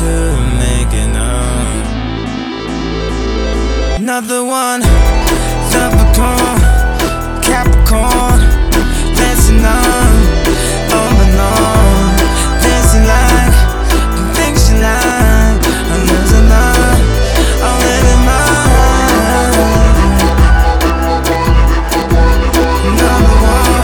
to make it known. Another one, Leprechaun, Capricorn, dancing on and on, dancing like things you like. And there's a night, I'm living mine. Another one.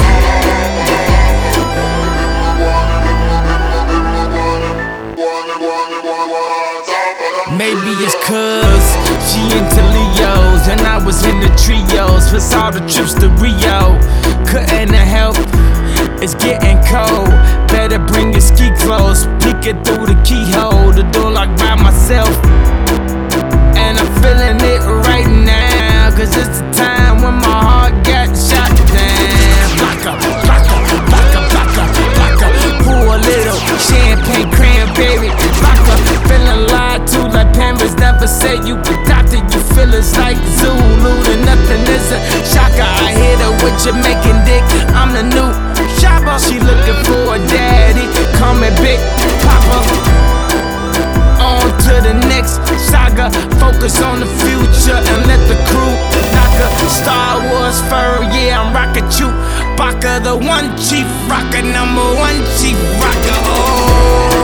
Maybe it's 'cause she into Leos and I was in the trios. Plus all the trips to Rio, couldn't help, it's getting cold. Better bring your ski clothes, peek it through the keyhole. The door locked by myself, and I'm feeling it right now. 'Cause it's the time when my heart got shot down. Vodka, vodka, vodka, vodka, vodka. Pour a little champagne cranberry vodka. Feeling lied to like Pampers never say you could doctor. You feel it's like Zulu, and nothing is a shocker. I hit her with Jamaican dick, I'm the new shopper. She looking for a daddy, call me Big Papa. On to the next saga, focus on the future and let the crew knock her. Star Wars fur, yeah, I'm rockin' you. Baka, the one chief rocker, number one chief rocker. Oh.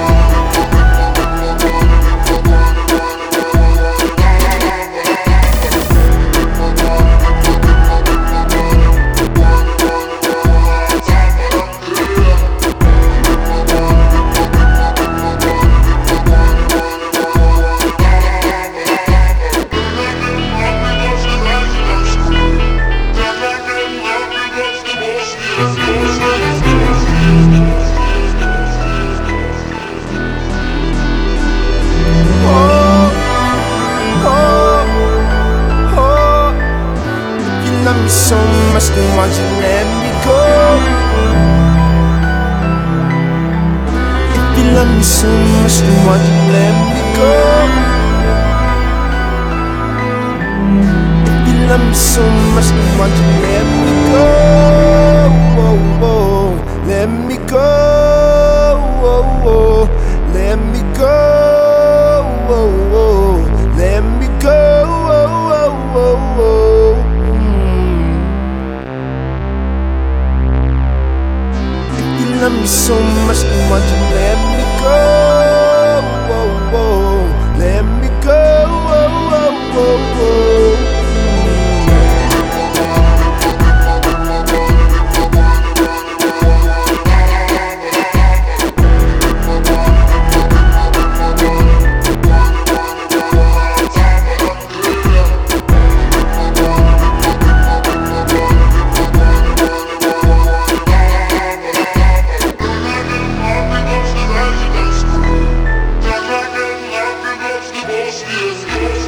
Love me so much, then why'd you let me go? If you love me so much, then why'd you let me go? If you love me so much, then why'd you let me go? Oh, oh, let me go. Oh, oh, let me go. Oh, oh, let me go. Oh, oh, oh, oh. Love me so much, then why'd you let me go? Oh, oh, let me go. Oh, oh, oh, oh. Yes.